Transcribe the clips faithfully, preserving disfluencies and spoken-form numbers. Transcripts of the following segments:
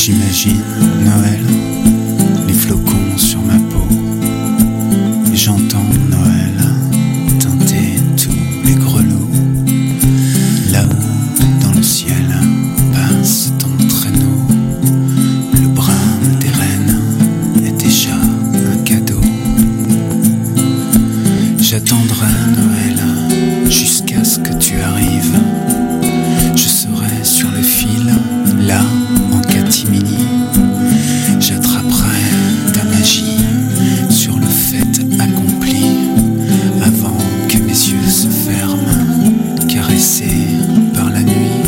J'imagine Noël, les flocons sur ma peau, et j'entends Noël teinter tous les grelots. Là-haut dans le ciel passe ton traîneau, le brin des rennes est déjà un cadeau. J'attendrai Noël jusqu'à ce que tu arrives. Je serai sur le fil, là en catimini. J'attraperai ta magie sur le fait accompli, avant que mes yeux se ferment, caressés par la nuit.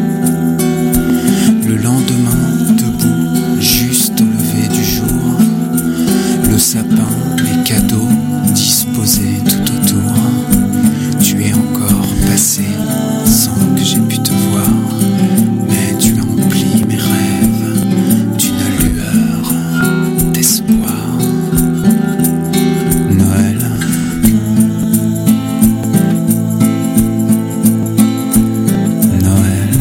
Le lendemain, debout, juste au lever du jour, le sapin, les cadeaux disposés tout autour. Tu es encore passé sans que j'ai pu te voir, mais tu emplis mes rêves d'une lueur d'espoir. Noël, Noël,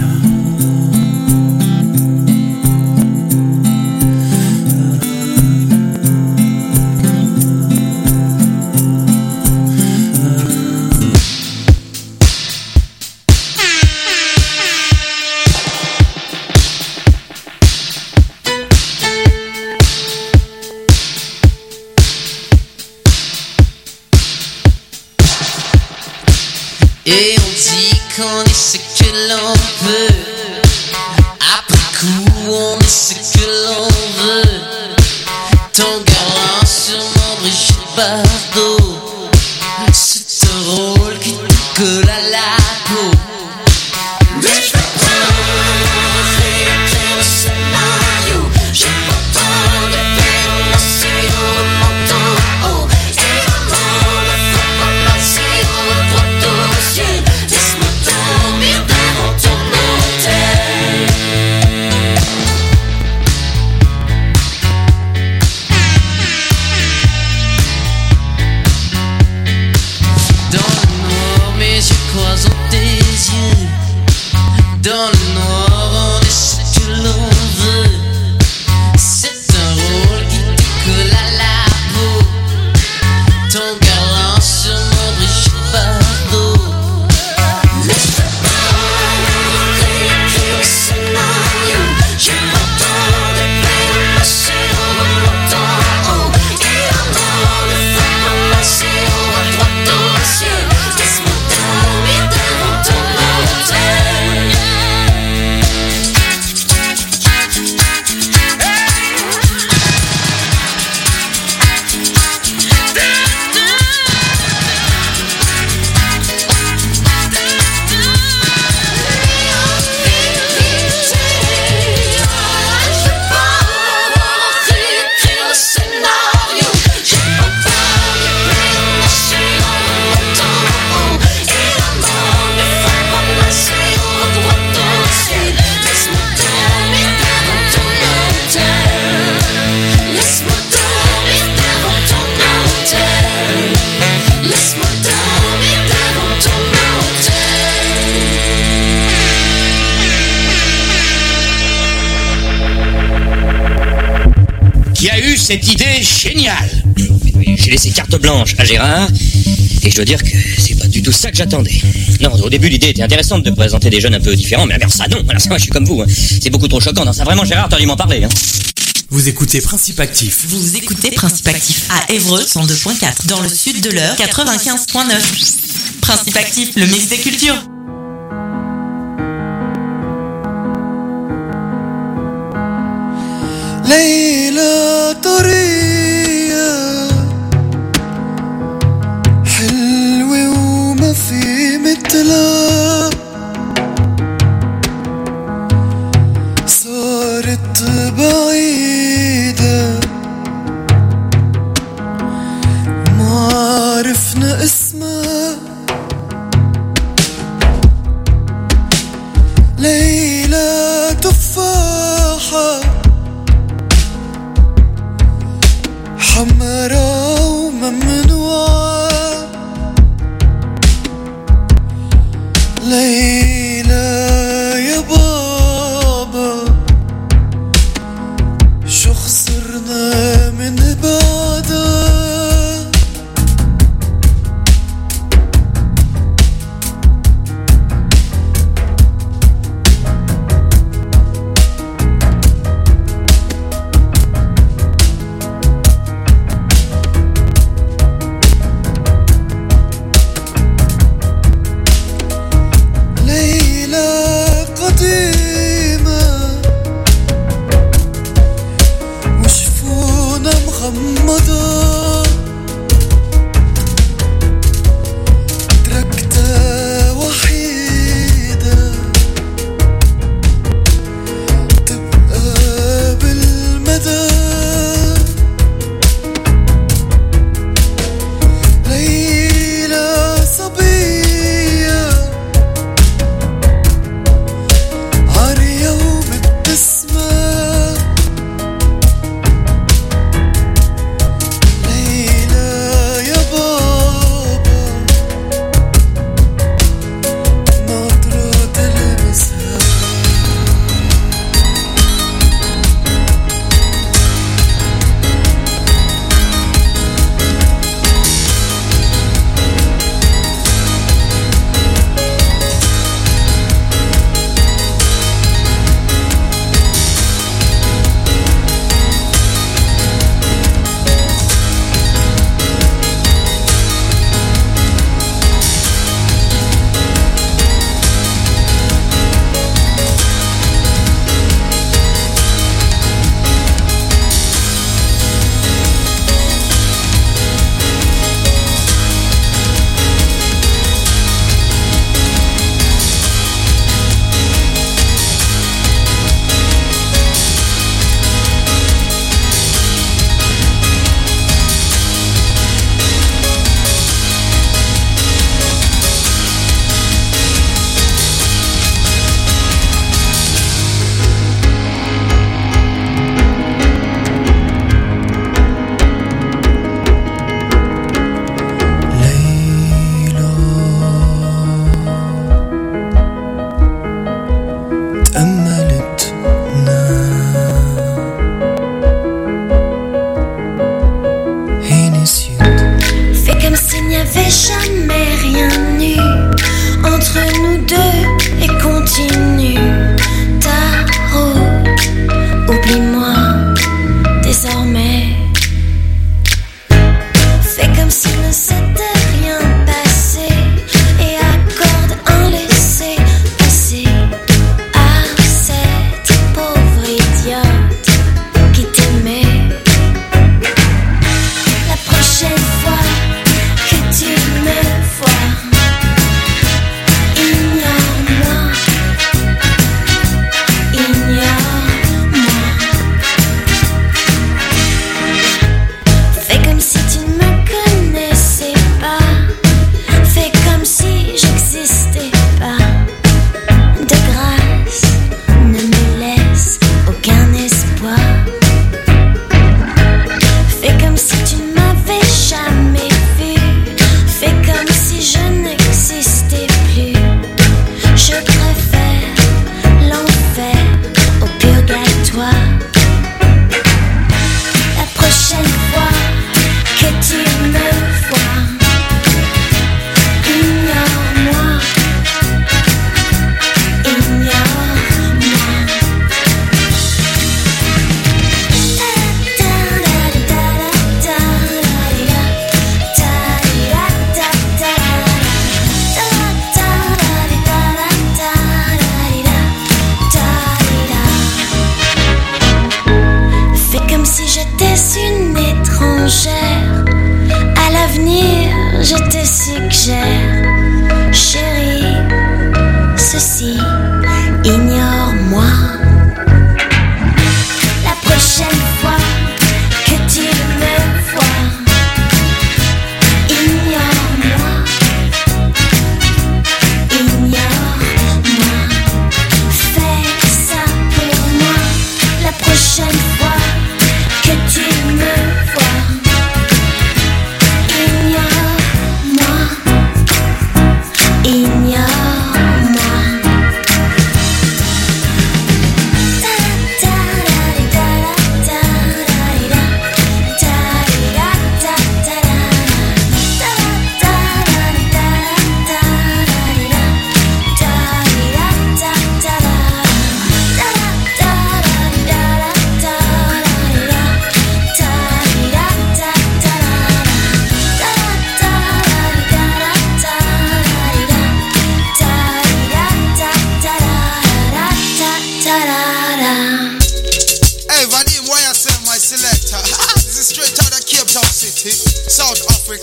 Et on dit qu'on est ce que l'on veut. Après coup, on est ce que l'on veut. Ton galant sur mon Brigitte Bardot, c'est un rôle qui te colle à la peau. Mais je veux pas réécrire le scénario. J'ai pas tant de peine à c'est au menton. Oh, et maman me fait pas passer au droit au ciel. Laisse-moi dormir devant ton hôtel. Dans le noir, mes yeux croisent tes yeux. Dans le noir, on est ce que l'on veut. C'est un rôle qui te colle à la peau. Ton galant sur mon Brigitte Bardot. Laisse-moi pas réécrire le scénario. J'ai pas tant de peine à c'est au menton. Oh, et maman me fait pas passer au droit au ciel. Laisse-moi dormir devant ton hôtel. Qui a eu cette idée géniale? J'ai laissé carte blanche à Gérard, et je dois dire que c'est pas du tout ça que j'attendais. Non, au début l'idée était intéressante de présenter des jeunes un peu différents, mais alors ça non, alors ça moi je suis comme vous, hein. C'est beaucoup trop choquant, non ça vraiment Gérard t'aurais dû m'en parler. Hein. Vous écoutez Principe Actif. Vous écoutez Principe Actif à Évreux cent deux point quatre, dans le sud de l'Eure quatre-vingt-quinze point neuf. Principe Actif, le mix des cultures. ليلة طرية حلوة وما في مثلها صارت بعيدة ما عرفنا اسمها ليلة تفاحة حمرا وممنوعة ليلى يا بابا صرنا من بعدها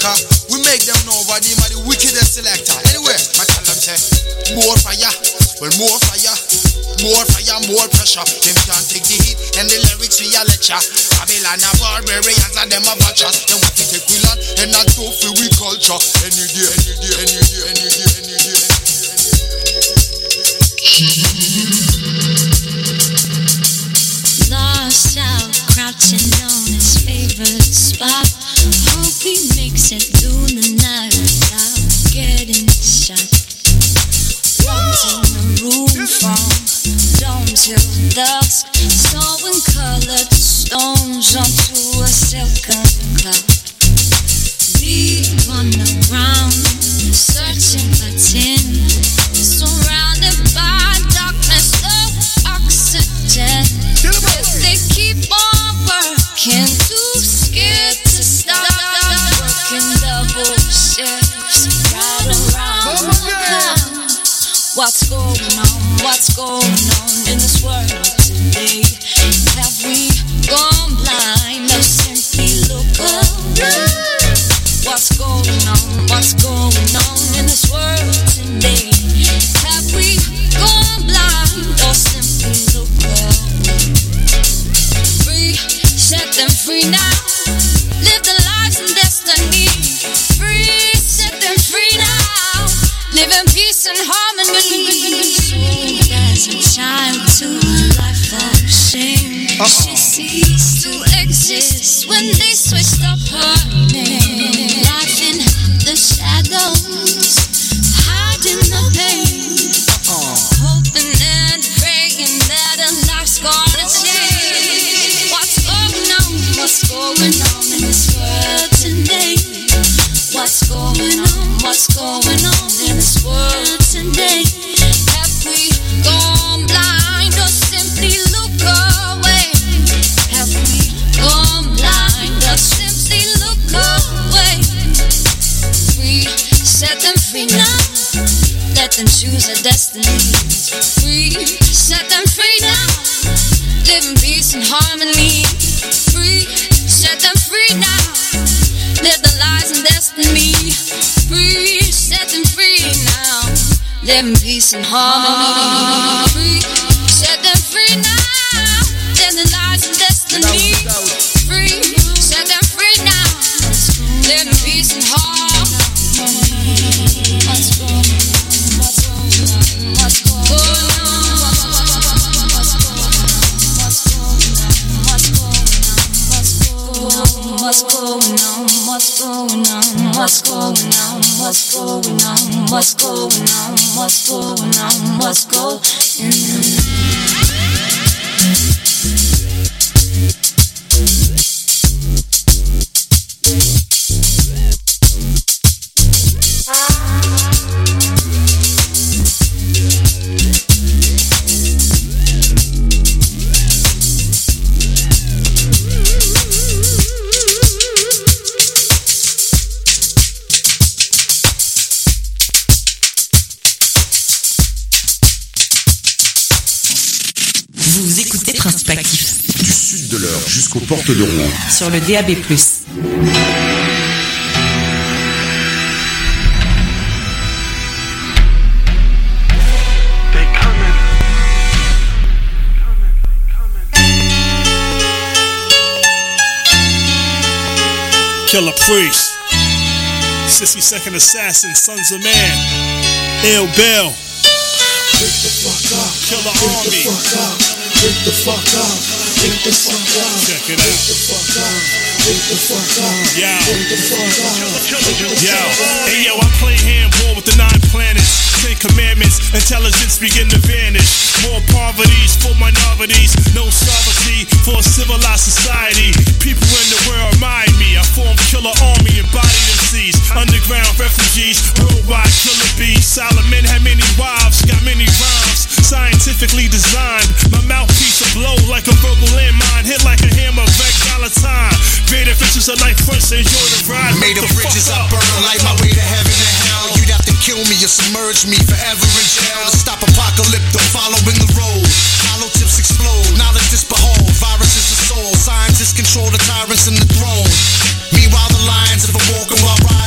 cause we make them know what them are the wickedest selector. Anyway, I tell them say, more fire, well more fire, more fire, more pressure. Them can't take the heat and the lyrics we a lecture. Babylon a barbarians and them a butchers. Them want to take we land and not do for we culture. Any day, any day, any day, any day, any day, any day. Lost out, crouching on his favorite spot. Hope he makes it through the night without getting shot. Walked in the room from dawn till dusk, sewing colored stones onto a silken cloud. Deep on the ground, searching for tin, surrounded by darkness, no oxygen. But they keep on working, too scared to stop. Working double shifts, right around the clock. What's going on? What's going on in this world today? Have we gone blind or simply look away? What's going on? What's going on in this world today? Have we gone blind or simply look away? Free, set them free now. Live the lives and destiny. Free, set them free now. Live in peace and harmony. Soul as a child to life of shame. She ceased to exist when they switched up her name. Life in the shadows, hiding the pain, hoping and praying that a life's gonna change. What's going on? What's going on in this world today? What's going on? What's going on in this world today? Have we gone blind or simply look away? Have we gone blind or simply look away? Free, set them free now. Let them choose their destiny. Free, set them free now. Live in peace and harmony. Free, set them free now. Live the lives and destiny. Free, set them free now. Live in peace and harmony. Free, set them free now. Live the lives and destiny. Free, set them free now. Live in peace and harmony. What's going on? What's going on? What's going on? What's going on? What's going on? What's going on? What's going on? What's going on? What's going on? What's going on? What's going on? Vous écoutez Principe Actif. Du sud de l'Eure jusqu'aux portes de Rouen. Sur le D A B plus. Killer Priest, sixty second Assassin, Sons of Man, Ill Bill, Killer Army, check it out. Yo, yo, hey yo, I play handball with the nine planets, ten commandments, intelligence begin to vanish. More poverties for minorities, no sovereignty for a civilized society. People in the world admire me. I form Killer Army, embodied M Cs, underground refugees, worldwide killer bees. Solomon had many wives, got many rhymes, scientifically designed. My mouthpiece will blow like a verbal landmine, hit like a hammer, Vec Valentine. Great adventures of life first, enjoy the ride. Made the bridges I burn, light my way to heaven and hell. You'd have to kill me or submerge me forever in jail. To stop apocalypto, following the road. Hollow tips explode, knowledge just behold. Viruses the soul, scientists control the tyrants and the throne. Meanwhile the lions of a walking while riding.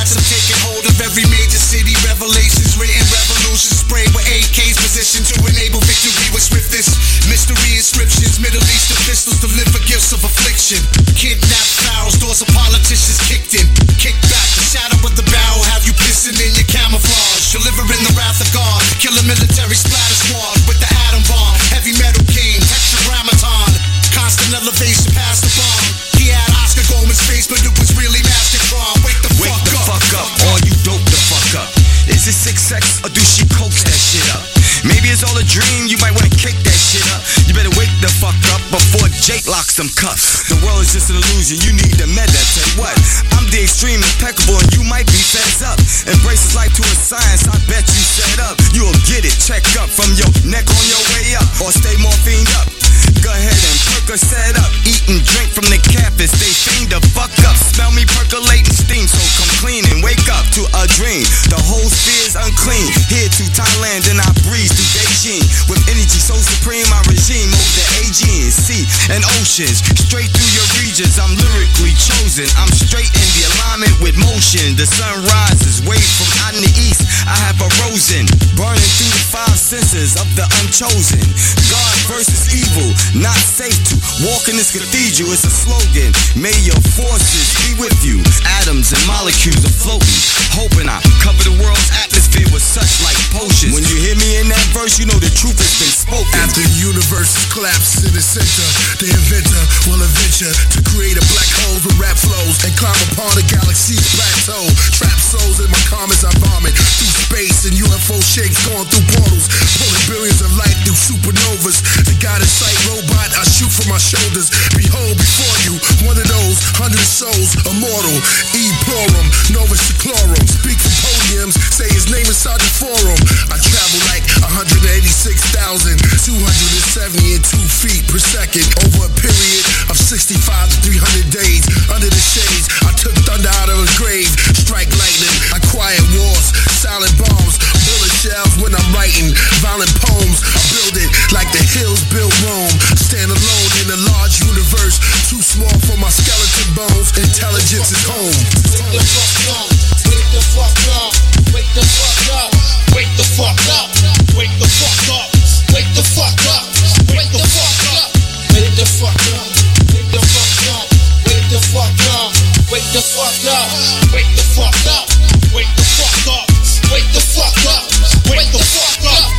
fiction. Kidnapped pharaohs, doors of politicians kicked in. Kick back, the shadow of the barrel, have you pissing in your camouflage. Delivering the wrath of God, kill a military splatter squad with the atom bomb. Heavy metal king, tetragrammaton. Constant elevation past the bomb. He had Oscar Goldman's face, but it was really Mastertron. Wake the Wake fuck the up. fuck up, all you dope the fuck up. Is it six sex or do she coax that shit up? Maybe it's all a dream, you might wanna kick that shit up. You better wake the fuck up before Jake locks them cuffs. The world is just an illusion, you need to meditate. What? I'm the extreme impeccable and you might be feds up. Embrace this life to a science, I bet you set up. You'll get it, check up from your neck on your way up. Or stay morphine up. Go ahead and perk a set up. Eat and drink from the campus, they fiend the fuck up. Smell me percolating steam, so come clean and wake up to a dream. The whole sphere's unclean. Here to Thailand and I breeze through Beijing. With energy so supreme, my regime over the Aegean Sea and oceans. Straight through your regions, I'm lyrically chosen. I'm straight in the alignment with motion. The sun rises, wave from out in the east. I have arisen, burning through the five senses of the unchosen. God versus evil, not safe to walk in this cathedral. It's a slogan. May your forces be with you. Atoms and molecules are floating, hoping I cover the world's atmosphere with such like potions. When you hear me in that verse, you know the truth has been spoken. After the universe collapses in the center, the inventor will adventure to create a black hole with rap flows and climb upon the galaxy's plateau. Trap souls in my comments I vomit through space and U F O shakes going through portals, pulling billions of light through supernovas. The God in sight robot I shoot from my shoulders. Behold before you one of those hundred souls, immortal, e plurum, novus seclorum. Speak from podiums, say his name inside the forum. I travel like one hundred eighty-six thousand two hundred seventy-two feet per second over a period of sixty-five to three hundred days. Under the shades, I took thunder out of a grave. Strike lightning, I quiet wars, silent bombs, bullet shells when I'm writing violent poems. I build it like the hills built Rome. Stand alone in a large universe, too small for my skeleton bones. Intelligence is home. Wake the fuck up, wake the fuck up, wake the fuck up, wake the fuck up, wake the fuck up, wake the fuck up, wake the fuck up, wake the fuck up, wake the fuck up, wake the fuck up, wake the fuck up, wake the fuck up, wake the fuck up, wake the fuck up, wake the fuck up.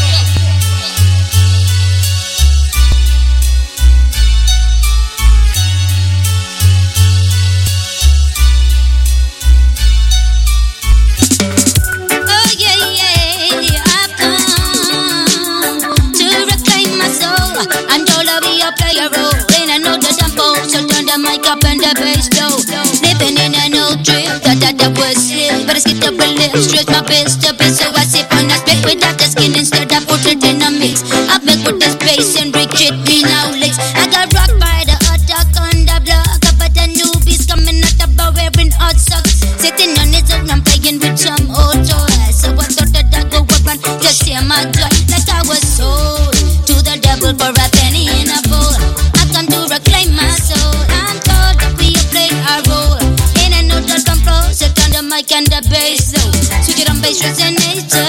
I'm told I'll be a player role in another tempo, so turn the mic up and the bass low. Living in an old dream, thought that that was it, but I skipped up a lip, stretch my best up, so I sip on a spit without the skin instead I put it in a mix. I make with the space and reach it, me now licks. I got rocked by the attack on the block, but the newbies coming out the bar wearing hot socks, sitting on his own, I'm playing with some old toys. So I thought that I go up and just hear my joy, like I was sold to the devil for a penny in a bowl. I come to reclaim my soul. I'm told that we play our role in another control. So turn the mic and the bass low. Switch it on bass resonator.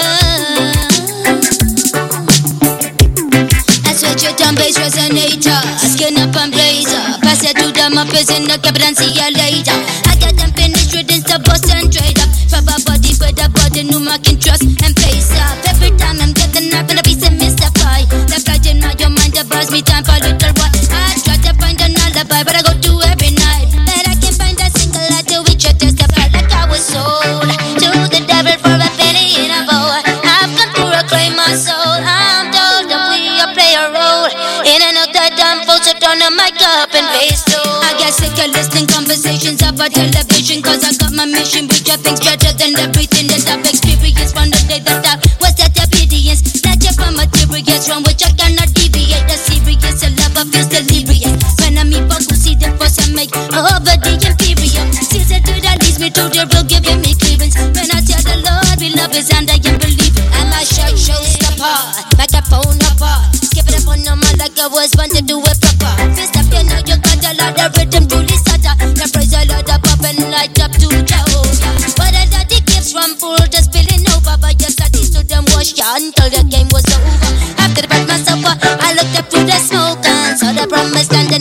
I switch it on bass resonator. Skin up and blazer. Pass it to the muppets in the cabin and see ya later. I got them finished with the bust and trade up. Trap a body with a body, no I can trust and face up. Every time I'm getting up in a piece of mystify. Left right in my your mind that buys me time for a little while. I try to find an alibi, but I go to every night. But I can't find a single light to which I testify. Like I was sold to the devil for a penny in a bowl. I've come to reclaim my soul. I'm told that we all play a role in another damn fool, so turn the mic up and bass low. I get sick of listening conversations about television, cause I got my mission, which I think's better than everything that I've experienced from the day that I was at obedience. Not just from materials from which I cannot deviate. The serious love of feels delirious. When I meet folks who see the force I make over the imperium. Caesar to that leads me to the road, giving me clearance. When I tell the Lord we love is and I am believing. And my shirt shows the part, microphone apart. Skip it up on normal like I was born to do it proper. First up, you know you got a lot of rhythm to this stutter. The praise a lot of pop and light up to Jehovah. But I got the gifts from full to spilling over. But your studies to them wash ya until the game was over. After the break myself up, I looked up through the smoke and saw the promised land in the boy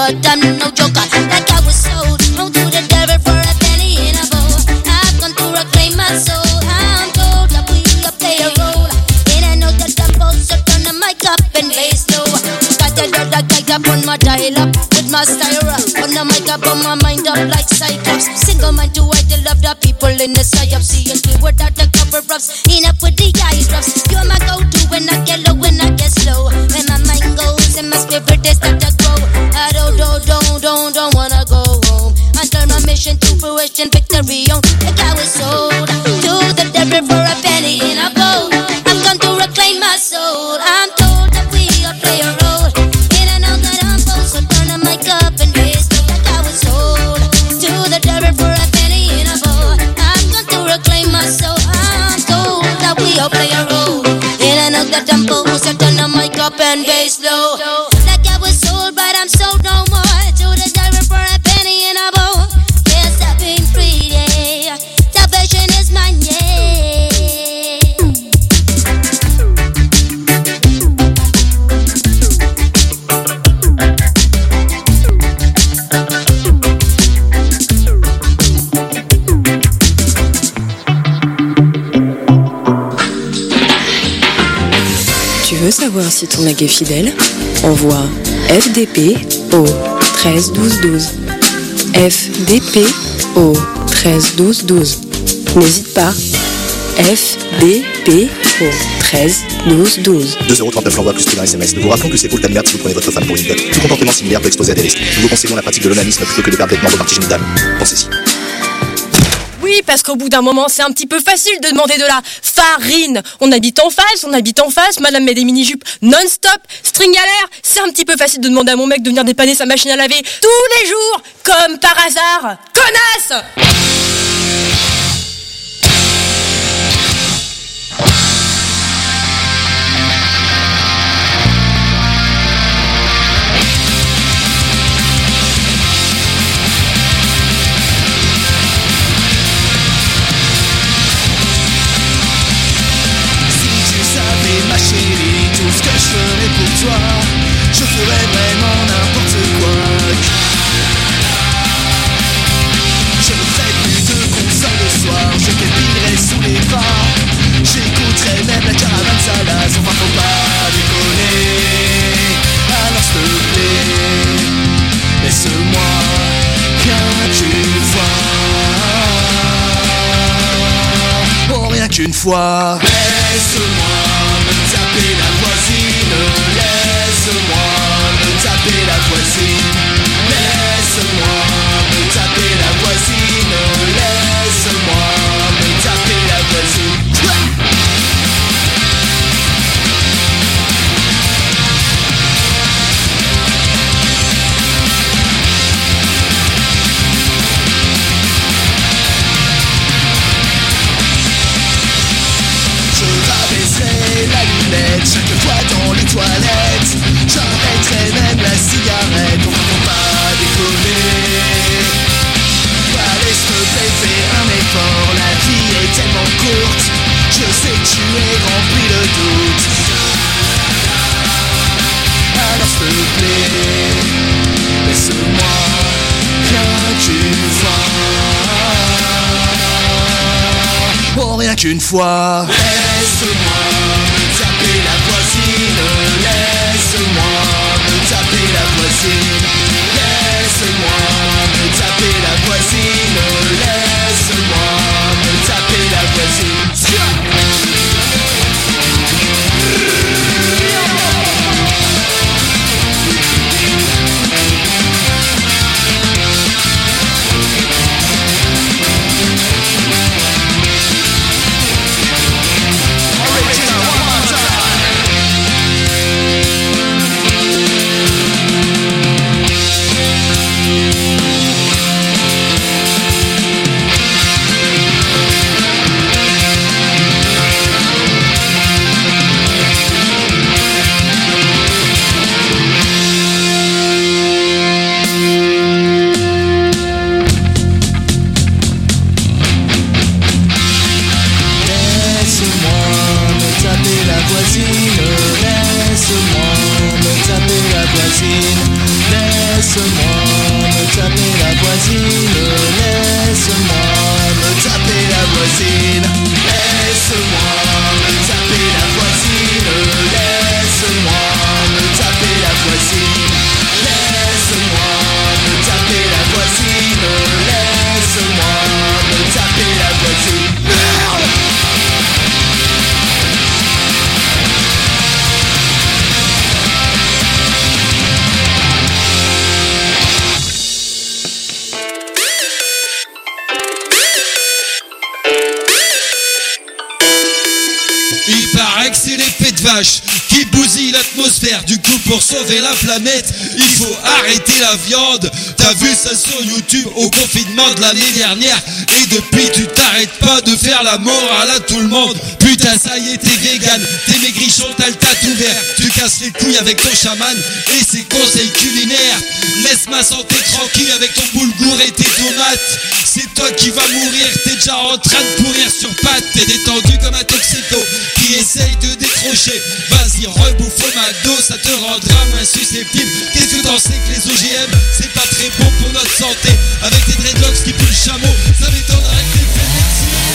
but I'm no joker. That I was sold out to the devil for a penny in a bowl. I've come to reclaim my soul. I'm told that we all play a role. And I know that I'm supposed to turn the mic up and bass low. Got the dirt that I got on my dial up with my style up. On the mic up on my mind up like Cyclops. Single man to I love the people in the psyop. See you do without the cover ups. Enough with the eye drops. You're my go-to when I get low, when I get slow. When my mind goes and my spirit is start to grow. I don't, don't, don't, don't, don't wanna go home until my mission to fruition, victory on. Like I was sold to the devil for a penny in a bowl. I've come to reclaim my soul. I'm told that we all play a role. And I know that I'm supposed to turn the mic up and bass. Like I was sold to the devil for a penny in a bowl. I've come to reclaim my soul. I'm told that we all play a role. And I know that I'm supposed to turn the mic up and bass low. Like I was sold, but I'm sold no more. To the devil for a penny in a bowl. Yes, I've been free, yeah. Salvation is mine, yeah. Tu veux savoir si ton mec est fidèle? Envoie F D P au treize douze douze. F D P au treize douze douze. N'hésite pas. F D P au treize douze douze. deux euros trente-neuf l'envoi plus prix d'un S M S. Nous vous rappelons que c'est faute d'admettre si vous prenez votre femme pour une dot. Tout comportement similaire peut exposer à des risques. Nous vous conseillons la pratique de l'onanisme plutôt que de perdre des membres parties génitales. Pensez-y. Oui, parce qu'au bout d'un moment, c'est un petit peu facile de demander de la farine. On habite en face, on habite en face, madame met des mini-jupes non-stop, string à l'air. C'est un petit peu facile de demander à mon mec de venir dépanner sa machine à laver tous les jours, comme par hasard. Connasse! Ma chérie, tout ce que je ferais pour toi, je ferais vraiment n'importe quoi. Je ne ferais plus de console le soir, je t'épillerais sous les bras. J'écouterais même la caravane salade, enfin faut pas déconner. Alors s'il te plaît, laisse-moi rien qu'une fois. Oh rien qu'une fois. Laisse-moi taper la voisine, laisse-moi me taper la voisine, laisse-moi me taper la voisine, laisse-moi me taper la voisine. Je rabaisserai la lunette chaque fois dans les toilettes. J'arrêterai même la cigarette, on ne pas déconner. Allez s'il te plaît, fais un effort, la vie est tellement courte. Je sais que tu es rempli de doutes. Alors s'il te plaît, laisse-moi rien qu'une fois. Oh rien qu'une fois. Laisse-moi me taper la voisine, laisse-moi me taper la voisine, laisse-moi me taper la voisine, laisse-moi me taper la voisine. Laisse-moi me taper la voisine, laisse-moi me taper la voisine, laisse-moi me taper la voisine, laisse-moi me taper la voisine, laisse-moi me taper la voisine, laisse-moi me taper la voisine. Merde! Il paraît que c'est l'épée de vache qui bousille l'atmosphère. Du coup, pour sauver la planète, il faut arrêter la viande. T'as vu ça sur YouTube au confinement de l'année dernière. Et depuis, tu t'arrêtes pas de faire la morale à tout le monde. Putain, ça y est, t'es vegan, t'es maigrichon, t'as le tatou vert. Tu casses les couilles avec ton chaman et ses conseils culinaires. Laisse ma santé tranquille avec ton boulgour et tes tomates. C'est toi qui vas mourir, t'es déjà en train de pourrir sur pattes. T'es détendu comme un toxico qui essaye de décrocher. Vas-y, rebouffe au McDo, ça te rendra moins susceptible. Qu'est-ce que t'en sais que les O G M, c'est pas très bon pour notre santé. Avec des dreadlocks qui puent le chameau, ça m'étonnerait que t'aies fait médecine.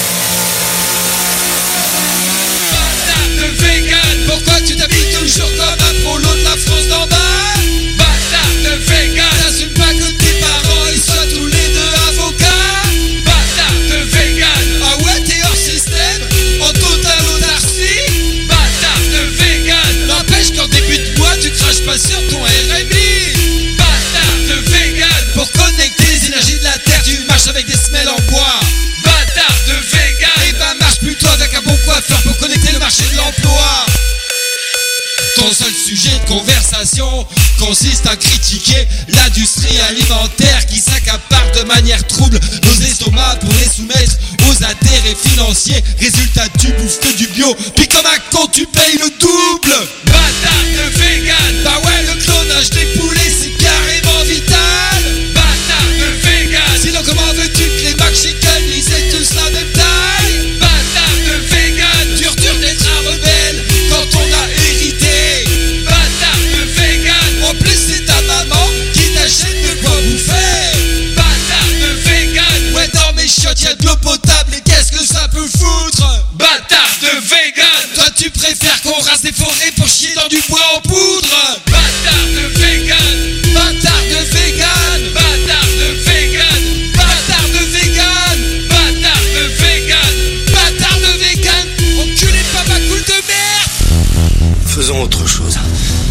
Bâtard de vegan, pourquoi tu t'habilles toujours comme un prolo de la France d'en bas? Bâtard de vegan, t'assumes pas que tes parents ils soient tous les deux avocats? Bâtard de vegan, ah ouais t'es hors système, en totale autarcie? Bâtard de vegan, n'empêche qu'en début de mois tu craches pas sur ton R M I. Bâtard de vegan, pour connecter les énergies de la terre tu marches avec des semelles en bois. Bâtard de vegan, et ben marche plutôt avec un bon coiffeur pour connecter le marché de l'emploi. Ton seul sujet de conversation consiste à critiquer l'industrie alimentaire qui s'accapare de manière trouble nos estomacs pour les soumettre aux intérêts financiers. Résultat, tu bouffes que du bio, puis comme un con tu payes le double. Bâtard de vegan, bah ouais le clonage des poulets c'est carrément vital. Bâtard de vegan, sinon comment veux-tu que les McChicken ils aient tous la même taille? Bâtard de vegan, dur dur d'être un rebelle quand on a hérité. Bâtard de vegan, en plus c'est ta maman qui t'achète de quoi bouffer. Bâtard de vegan, ouais dans mes chiottes y'a de l'eau potable et qu'est-ce que ça peut foutre? Bâtard de vegan, toi tu préfères qu'on rase des forêts pour chier dans du bois en poudre. Bâtard de vegan, bâtard de vegan, bâtard de vegan, bâtard de vegan, bâtard de vegan, bâtard de vegan, enculé de papa cool de merde. Faisons autre chose.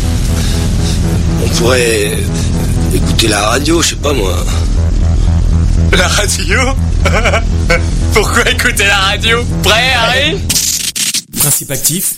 On pourrait écouter la radio, je sais pas moi. La radio? Pourquoi écouter la radio? Prêt, Harry? Principe actif,